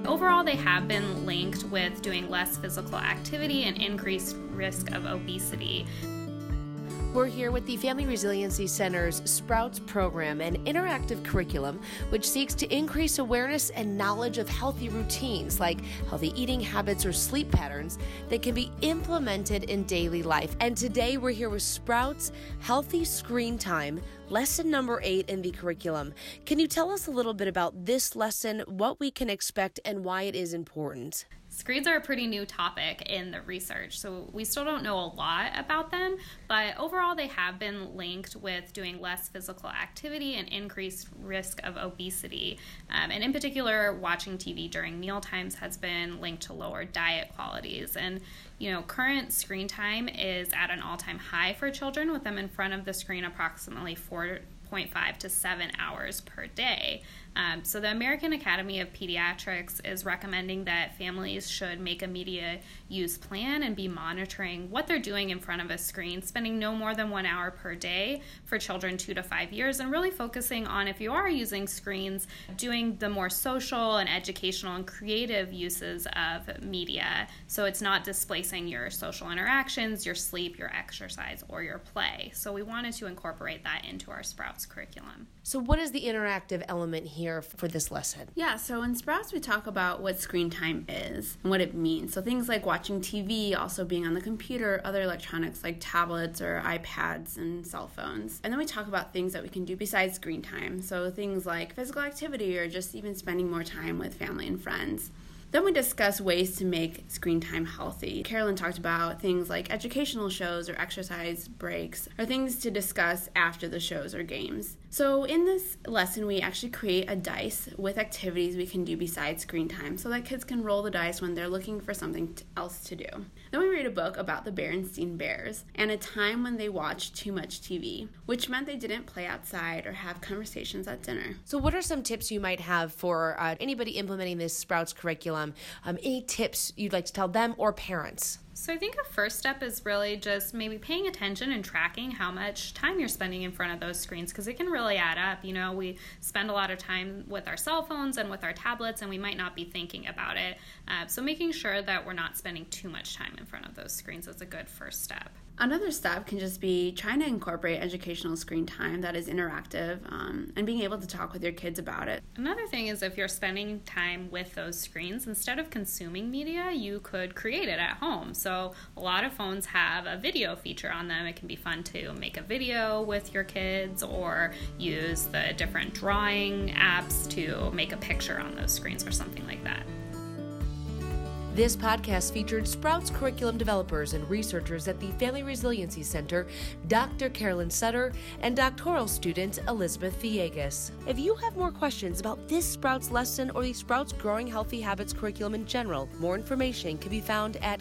Overall, they have been linked with doing less physical activity and increased risk of obesity. We're here with the Family Resiliency Center's Sprouts program, an interactive curriculum which seeks to increase awareness and knowledge of healthy routines like healthy eating habits or sleep patterns that can be implemented in daily life. And today we're here with Sprouts Healthy Screen Time, lesson number 8 in the curriculum. Can you tell us a little bit about this lesson, what we can expect, and why it is important? Screens are a pretty new topic in the research, so we still don't know a lot about them, but overall they have been linked with doing less physical activity and increased risk of obesity. And in particular, watching TV during meal times has been linked to lower diet qualities. And current screen time is at an all-time high for children, with them in front of the screen approximately 4.5 to 7 hours per day. So the American Academy of Pediatrics is recommending that families should make a media use plan and be monitoring what they're doing in front of a screen, spending no more than 1 hour per day for children 2 to 5 years, and really focusing on, if you are using screens, doing the more social and educational and creative uses of media, so it's not displacing your social interactions, your sleep, your exercise, or your play. So we wanted to incorporate that into our Sprouts curriculum. So what is the interactive element here for this lesson? Yeah, so in Sprouts we talk about what screen time is and what it means. So things like watching TV, also being on the computer, other electronics like tablets or iPads and cell phones. And then we talk about things that we can do besides screen time. So things like physical activity or just even spending more time with family and friends. Then we discuss ways to make screen time healthy. Carolyn talked about things like educational shows or exercise breaks, or things to discuss after the shows or games. So in this lesson, we actually create a dice with activities we can do besides screen time so that kids can roll the dice when they're looking for something else to do. Then we read a book about the Berenstain Bears and a time when they watched too much TV, which meant they didn't play outside or have conversations at dinner. So what are some tips you might have for anybody implementing this Sprouts curriculum? Any tips you'd like to tell them or parents? So I think a first step is really just maybe paying attention and tracking how much time you're spending in front of those screens, because it can really add up. We spend a lot of time with our cell phones and with our tablets, and we might not be thinking about it. So making sure that we're not spending too much time in front of those screens is a good first step. Another step can just be trying to incorporate educational screen time that is interactive and being able to talk with your kids about it. Another thing is, if you're spending time with those screens, instead of consuming media, you could create it at home. So a lot of phones have a video feature on them. It can be fun to make a video with your kids or use the different drawing apps to make a picture on those screens or something like that. This podcast featured Sprouts curriculum developers and researchers at the Family Resiliency Center, Dr. Carolyn Sutter, and doctoral student Elizabeth Villegas. If you have more questions about this Sprouts lesson or the Sprouts Growing Healthy Habits curriculum in general, more information can be found at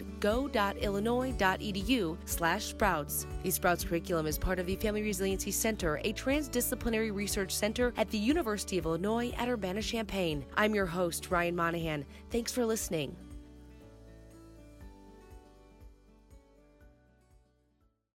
go.illinois.edu/Sprouts. The Sprouts curriculum is part of the Family Resiliency Center, a transdisciplinary research center at the University of Illinois at Urbana-Champaign. I'm your host, Ryan Monahan. Thanks for listening.